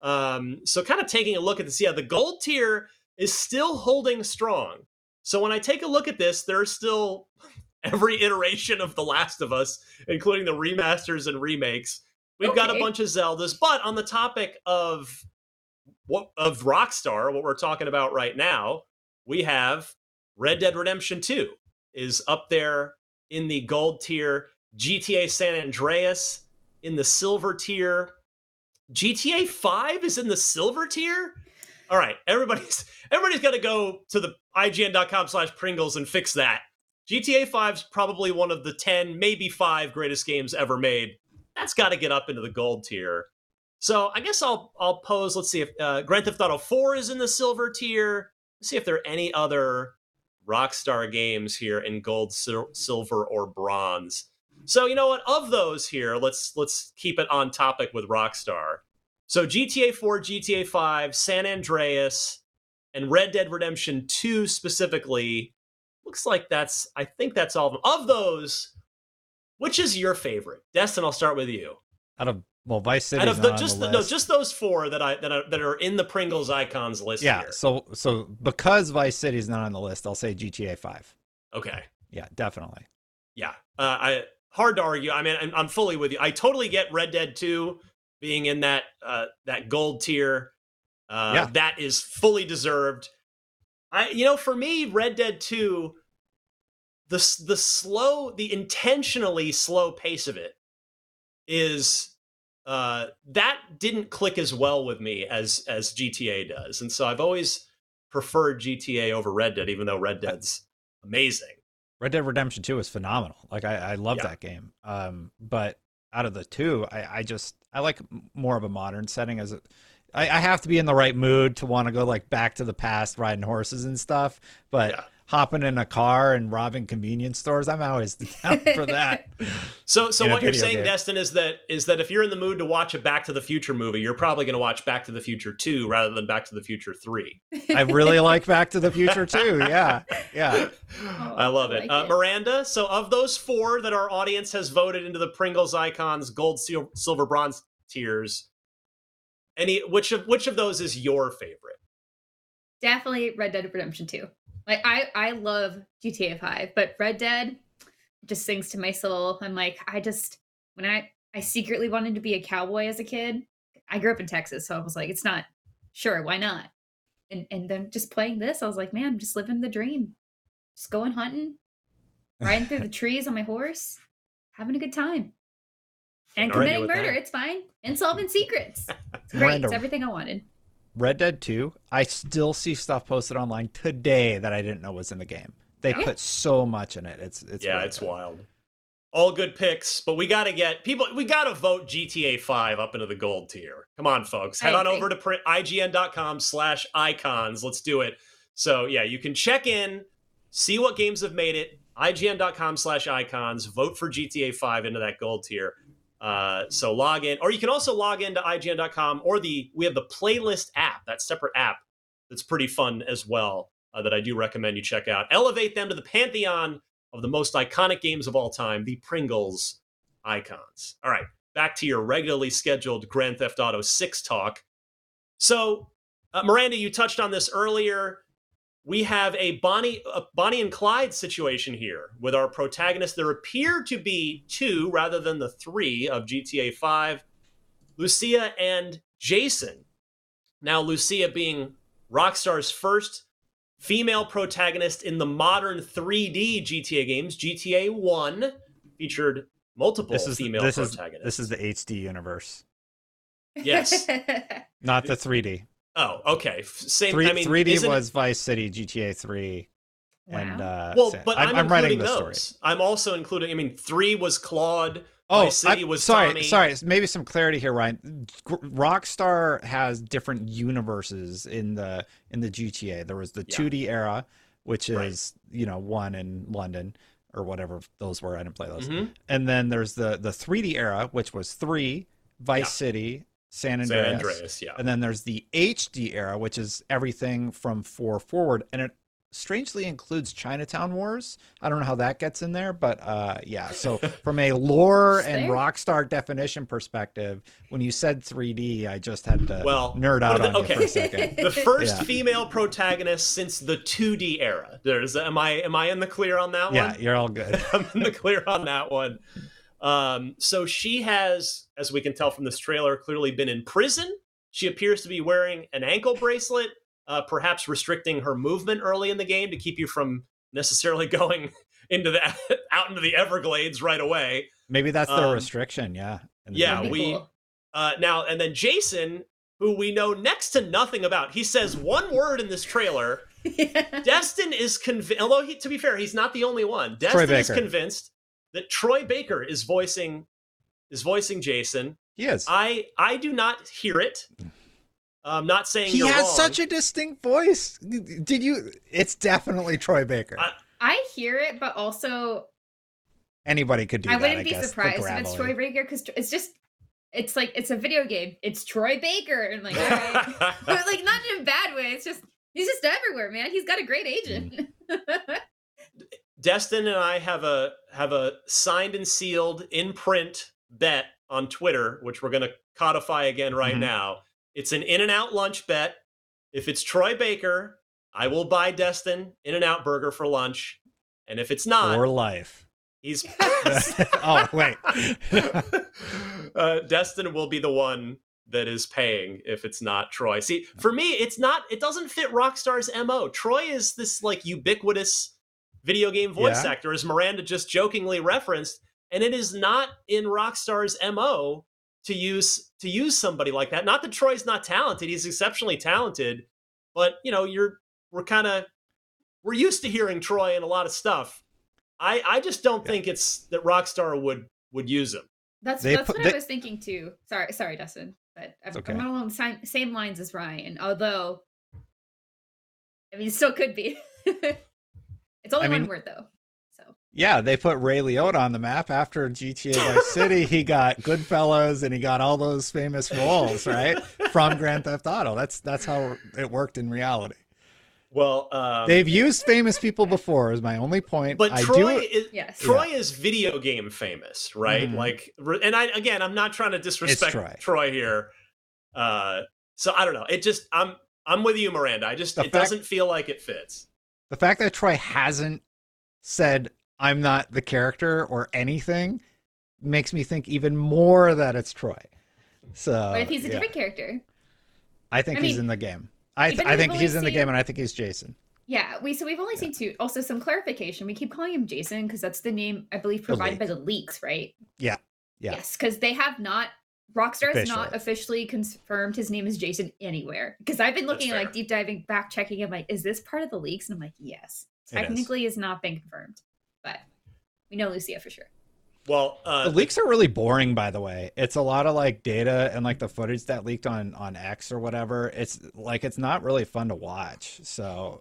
So kind of taking a look at this, the gold tier is still holding strong. So when I take a look at this, there's still every iteration of The Last of Us, including the remasters and remakes. We've got a bunch of Zeldas, but on the topic of of Rockstar, what we're talking about right now, we have Red Dead Redemption 2 is up there in the gold tier, GTA San Andreas in the silver tier, GTA 5 is in the silver tier. All right, everybody's got to go to the IGN.com/Pringles and fix that. GTA 5's probably one of the 10, maybe 5 greatest games ever made. That's got to get up into the gold tier. So I guess I'll pose. Let's see if Grand Theft Auto 4 is in the silver tier. Let's see if there are any other Rockstar games here in gold, silver, or bronze. So you know what? Of those here, let's keep it on topic with Rockstar. So GTA 4, GTA 5, San Andreas, and Red Dead Redemption 2 specifically. Looks like I think that's all of them. Of those, which is your favorite? Destin, I'll start with you. Vice City. Out of just those 4 that are in the Pringles icons list. Yeah. Here. So because Vice City's not on the list, I'll say GTA 5. Okay. Yeah, definitely. Yeah. Hard to argue. I mean, I'm fully with you. I totally get Red Dead 2 being in that gold tier. That is fully deserved. For me, Red Dead 2, the intentionally slow pace of it is that didn't click as well with me as GTA does, and so I've always preferred GTA over Red Dead, even though Red Dead's amazing. Red Dead Redemption 2 is phenomenal. Like I love that game. But out of the two, I like more of a modern setting. I have to be in the right mood to want to go like back to the past, riding horses and stuff. But hopping in a car and robbing convenience stores, I'm always down for that. So what you're saying, Destin, is that if you're in the mood to watch a Back to the Future movie, you're probably going to watch Back to the Future 2 rather than Back to the Future 3. I really like Back to the Future 2. Yeah. I love it. Miranda, so of those 4 that our audience has voted into the Pringles icons, gold, silver, bronze tiers, which of those is your favorite? Definitely Red Dead Redemption 2. Like I love GTA 5, but Red Dead just sings to my soul. I'm like, when I secretly wanted to be a cowboy as a kid. I grew up in Texas, so I was like, it's not sure, why not? And then just playing this, I was like, man, I'm just living the dream. Just going hunting, riding through the trees on my horse, having a good time. And committing murder, it's fine. And solving secrets. It's great. Miranda, it's everything I wanted. Red Dead 2, I still see stuff posted online today that I didn't know was in the game. They put so much in it. It's wild. All good picks, but we got to vote GTA 5 up into the gold tier. Come on, folks. Head on over to IGN.com/icons. Let's do it. So, you can check in, see what games have made it. IGN.com/icons. Vote for GTA 5 into that gold tier. So log in, or you can also log into IGN.com, or we have the playlist app, that separate app that's pretty fun as well, that I do recommend you check out. Elevate them to the pantheon of the most iconic games of all time, the Pringles icons. All right, back to your regularly scheduled Grand Theft Auto 6 talk. So, Miranda, you touched on this earlier. We have a Bonnie and Clyde situation here with our protagonists. There appear to be 2 rather than the 3 of GTA 5, Lucia and Jason. Now, Lucia being Rockstar's first female protagonist in the modern 3D GTA games. GTA 1 featured multiple female protagonists. This is the HD universe. Yes. Not the 3D. Oh, okay. Same. 3D was Vice City, GTA 3, and but I'm writing the those. story. I'm also including. 3 was Claude. Vice City was sorry. Tommy. Maybe some clarity here, Ryan. Rockstar has different universes in the GTA. There was the 2D era, which is 1 in London or whatever those were. I didn't play those. Mm-hmm. And then there's the 3D era, which was 3, Vice City, San Andreas, and then there's the HD era, which is everything from 4 forward, and it strangely includes Chinatown Wars. I don't know how that gets in there, but so from a lore and Rockstar definition perspective, when you said 3D, I just had to nerd out on you for a second. The first female protagonist since the 2D era. Am I in the clear on that one? Yeah, you're all good. I'm in the clear on that one. So she has, as we can tell from this trailer, clearly been in prison She appears to be wearing an ankle bracelet, perhaps restricting her movement early in the game to keep you from necessarily going out into the Everglades right away. Maybe that's their restriction. Yeah. Yeah. Cool. Now, and then Jason, who we know next to nothing about, he says one word in this trailer. Yeah. Destin is convinced, although to be fair, he's not the only one. Destin is convinced that Troy Baker is voicing Jason. He is. I do not hear it. I'm not saying he you're has wrong. such a distinct voice. Did you? It's definitely Troy Baker. I hear it, but also anybody could do that. I wouldn't be guess, surprised if it's Troy Baker because it's like it's a video game. It's Troy Baker, and like, all right. But like not in a bad way. It's just he's just everywhere, man. He's got a great agent. Destin and I have a signed and sealed in print bet on Twitter, which we're going to codify again right now. It's an In-N-Out lunch bet. If it's Troy Baker, I will buy Destin In-N-Out burger for lunch, and if it's not, for life, he's. Oh wait, Destin will be the one that is paying if it's not Troy. See, for me, it's not. It doesn't fit Rockstar's MO. Troy is this like ubiquitous video game voice actor, as Miranda just jokingly referenced, and it is not in Rockstar's MO to use somebody like that. Not that Troy's not talented; he's exceptionally talented. But you know, we're used to hearing Troy in a lot of stuff. I just don't think it's that Rockstar would use him. That's what I was thinking too. Sorry, Dustin, but I'm along the same lines as Ryan. Although, I mean, it still could be. It's only one word though. So yeah, they put Ray Liotta on the map after GTA Vice City. He got Goodfellas and he got all those famous roles, right, from Grand Theft Auto. That's how it worked in reality. Well, they've used famous people before. Is my only point. But Troy is video game famous, right? Like, and I'm not trying to disrespect Troy here. So I don't know. It just I'm with you, Miranda. It doesn't feel like it fits. The fact that Troy hasn't said I'm not the character or anything makes me think even more that it's Troy. So, but if he's a different character, I think he's in the game. I think he's in the game, and I think he's Jason. Yeah, we've only seen two. Also, some clarification: we keep calling him Jason because that's the name I believe provided by the leaks, right? Yeah. Yes, because they have not. Rockstar has not officially confirmed his name is Jason anywhere. Because I've been looking like deep diving, back checking. I'm like, is this part of the leaks? And I'm like, yes, technically has not been confirmed, but we know Lucia for sure. Well, the leaks are really boring, by the way. It's a lot of like data and like the footage that leaked on X or whatever. It's like it's not really fun to watch. So,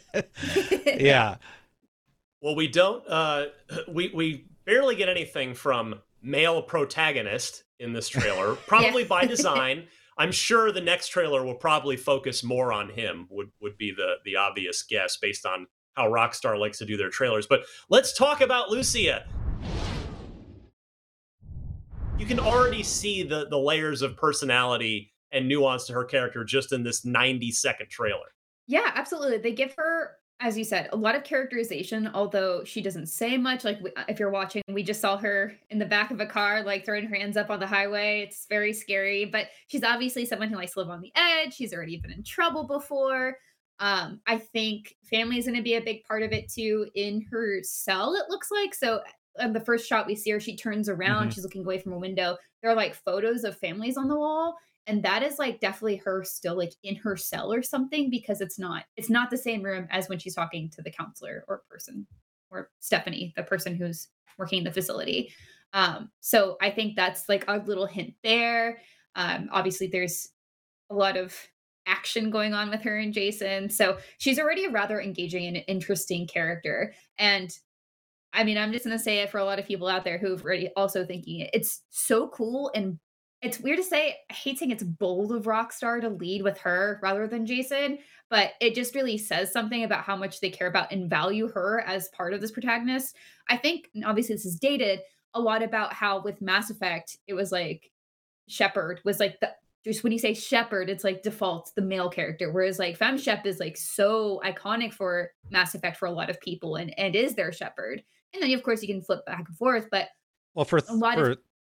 yeah. Well, we don't. We barely get anything from male protagonist in this trailer, probably by design. I'm sure the next trailer will probably focus more on him. Would be the obvious guess based on how Rockstar likes to do their trailers. But let's talk about Lucia. You can already see the layers of personality and nuance to her character just in this 90-second trailer. Yeah, absolutely. They give her, as you said, a lot of characterization, although she doesn't say much. Like, if you're watching, we just saw her in the back of a car, like, throwing her hands up on the highway. It's very scary, but she's obviously someone who likes to live on the edge. She's already been in trouble before. I think family is going to be a big part of it, too, in her cell, it looks like. So the first shot we see her, she turns around, she's looking away from a window. There are, like, photos of families on the wall. And that is like definitely her still like in her cell or something, because it's not the same room as when she's talking to the counselor or person or Stephanie, the person who's working in the facility. So I think that's like a little hint there. Obviously there's a lot of action going on with her and Jason. So she's already a rather engaging and interesting character. And I mean, I'm just going to say it for a lot of people out there who've already also thinking it's so cool, and it's weird to say, I hate saying it's bold of Rockstar to lead with her rather than Jason, but it just really says something about how much they care about and value her as part of this protagonist. I think, and obviously this is dated, a lot about how with Mass Effect, it was like Shepard was like just when you say Shepard, it's like default the male character, whereas like Femme Shep is like so iconic for Mass Effect for a lot of people and is their Shepard. And then of course you can flip back and forth, but well, for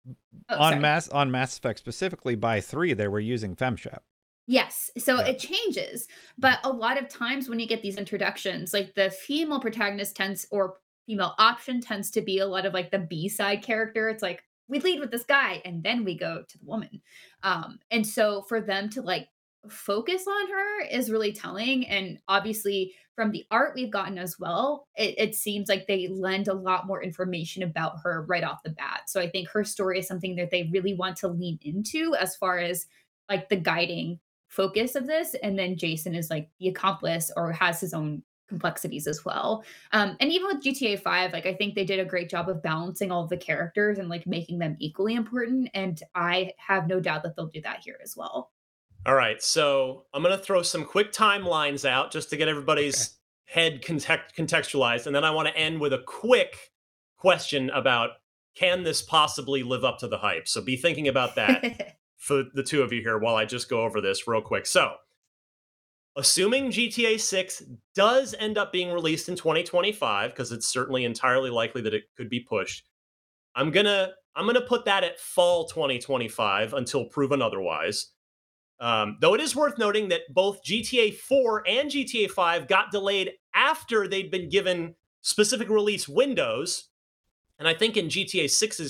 on Mass Effect specifically by 3, they were using FemShep. Yes. So it changes. But a lot of times when you get these introductions, like the female protagonist or female option tends to be a lot of like the B-side character. It's like, we lead with this guy and then we go to the woman. And so for them to like focus on her is really telling. And obviously from the art we've gotten as well, it seems like they lend a lot more information about her right off the bat. So I think her story is something that they really want to lean into as far as like the guiding focus of this. And then Jason is like the accomplice or has his own complexities as well. And even with GTA 5, like I think they did a great job of balancing all of the characters and like making them equally important. And I have no doubt that they'll do that here as well. All right, so I'm going to throw some quick timelines out just to get everybody's head contextualized. And then I want to end with a quick question about, can this possibly live up to the hype? So be thinking about that for the two of you here while I just go over this real quick. So assuming GTA 6 does end up being released in 2025, because it's certainly entirely likely that it could be pushed, I'm gonna put that at fall 2025 until proven otherwise. Though it is worth noting that both GTA 4 and GTA 5 got delayed after they'd been given specific release windows. And I think in GTA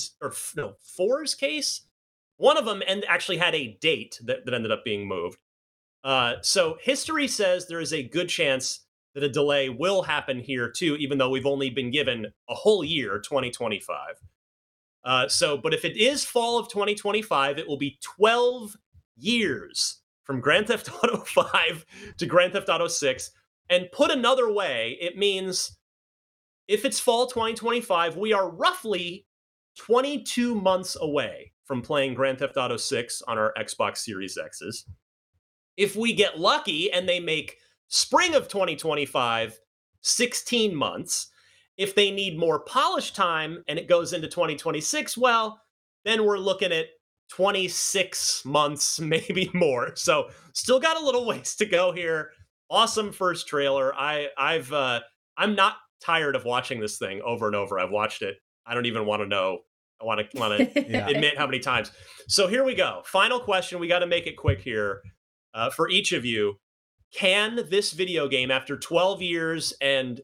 4's case, one of them actually had a date that ended up being moved. So history says there is a good chance that a delay will happen here too, even though we've only been given a whole year, 2025. But if it is fall of 2025, it will be 12 years from Grand Theft Auto 5 to Grand Theft Auto 6. And put another way, it means if it's fall 2025, we are roughly 22 months away from playing Grand Theft Auto 6 on our Xbox Series X's. If we get lucky and they make spring of 2025 16 months, if they need more polish time and it goes into 2026, well, then we're looking at 26 months, maybe more. So still got a little ways to go here. Awesome first trailer. I'm not tired of watching this thing over and over. I've watched it. I don't even want to know. I want to admit how many times. So here we go. Final question. We got to make it quick here. For each of you, can this video game, after 12 years and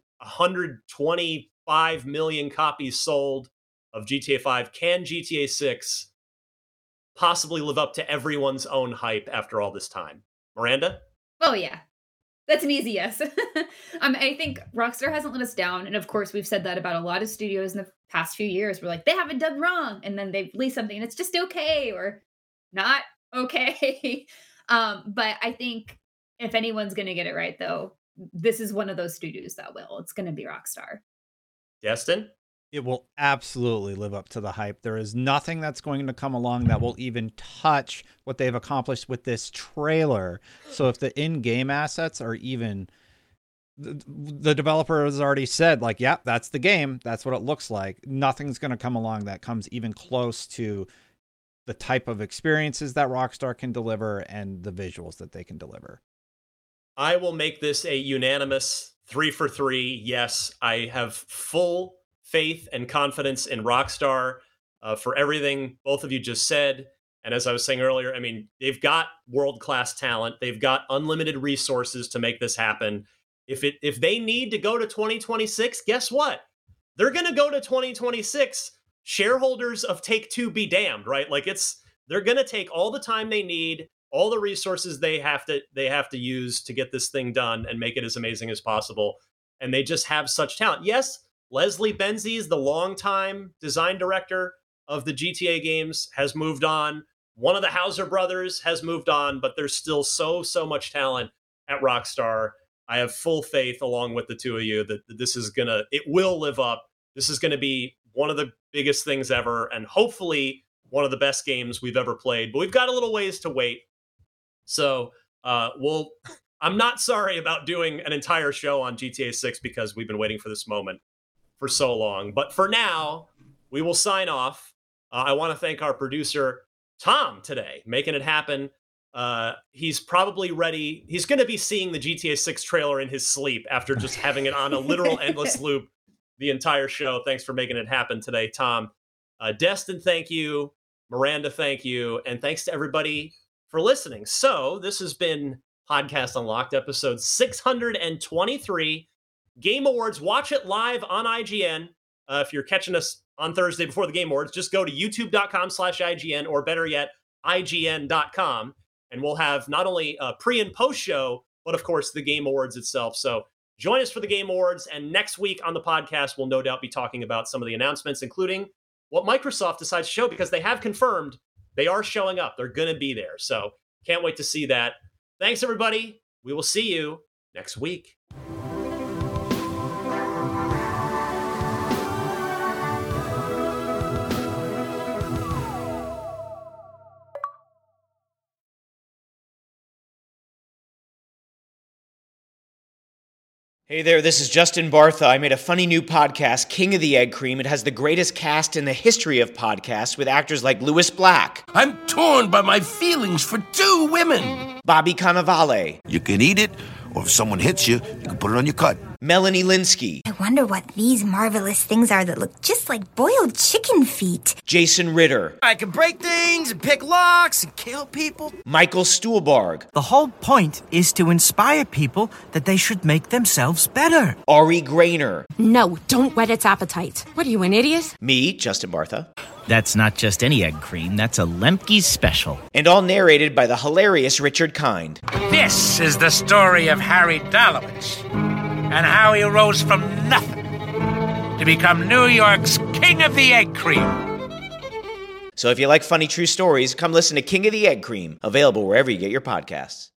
125 million copies sold of GTA 5, can GTA 6 possibly live up to everyone's own hype after all this time? Miranda? Oh, yeah. That's an easy yes. I think Rockstar hasn't let us down. And of course, we've said that about a lot of studios in the past few years. We're like, they haven't done wrong. And then they release something and it's just okay or not okay. But I think if anyone's going to get it right, though, this is one of those studios that will. It's going to be Rockstar. Destin? It will absolutely live up to the hype. There is nothing that's going to come along that will even touch what they've accomplished with this trailer. So if the in-game assets are even... The developer has already said, like, yeah, that's the game. That's what it looks like. Nothing's going to come along that comes even close to the type of experiences that Rockstar can deliver and the visuals that they can deliver. I will make this a unanimous 3 for 3. Yes, I have full faith and confidence in Rockstar for everything both of you just said. And as I was saying earlier, I mean, they've got world-class talent. They've got unlimited resources to make this happen. If they need to go to 2026, guess what? They're going to go to 2026. Shareholders of Take-Two be damned, right? Like they're going to take all the time they need, all the resources they have to use to get this thing done and make it as amazing as possible. And they just have such talent. Yes, Leslie Benzies, the longtime design director of the GTA games, has moved on. One of the Hauser brothers has moved on, but there's still so much talent at Rockstar. I have full faith, along with the two of you, that it will live up. This is going to be one of the biggest things ever, and hopefully one of the best games we've ever played. But we've got a little ways to wait. So I'm not sorry about doing an entire show on GTA 6 because we've been waiting for this moment for so long. But for now, we will sign off. I want to thank our producer, Tom, today, making it happen. He's probably ready. He's going to be seeing the GTA 6 trailer in his sleep after just having it on a literal endless loop the entire show. Thanks for making it happen today, Tom. Destin, thank you. Miranda, thank you. And thanks to everybody for listening. So this has been Podcast Unlocked, episode 623. Game Awards, watch it live on IGN. If you're catching us on Thursday before the Game Awards, just go to youtube.com/IGN, or better yet, IGN.com. And we'll have not only a pre and post show, but of course the Game Awards itself. So join us for the Game Awards. And next week on the podcast, we'll no doubt be talking about some of the announcements, including what Microsoft decides to show, because they have confirmed they are showing up. They're going to be there. So can't wait to see that. Thanks, everybody. We will see you next week. Hey there, this is Justin Bartha. I made a funny new podcast, King of the Egg Cream. It has the greatest cast in the history of podcasts, with actors like Louis Black. I'm torn by my feelings for two women. Bobby Cannavale. You can eat it, or if someone hits you, you can put it on your cut. Melanie Linsky. I wonder what these marvelous things are that look just like boiled chicken feet. Jason Ritter. I can break things and pick locks and kill people. Michael Stuhlbarg. The whole point is to inspire people that they should make themselves better. Ari Grainer. No, don't whet its appetite. What are you, an idiot? Me, Justin Bartha. That's not just any egg cream, that's a Lemke's special. And all narrated by the hilarious Richard Kind. This is the story of Harry Dalowitz, and how he rose from nothing to become New York's King of the Egg Cream. So if you like funny true stories, come listen to King of the Egg Cream, available wherever you get your podcasts.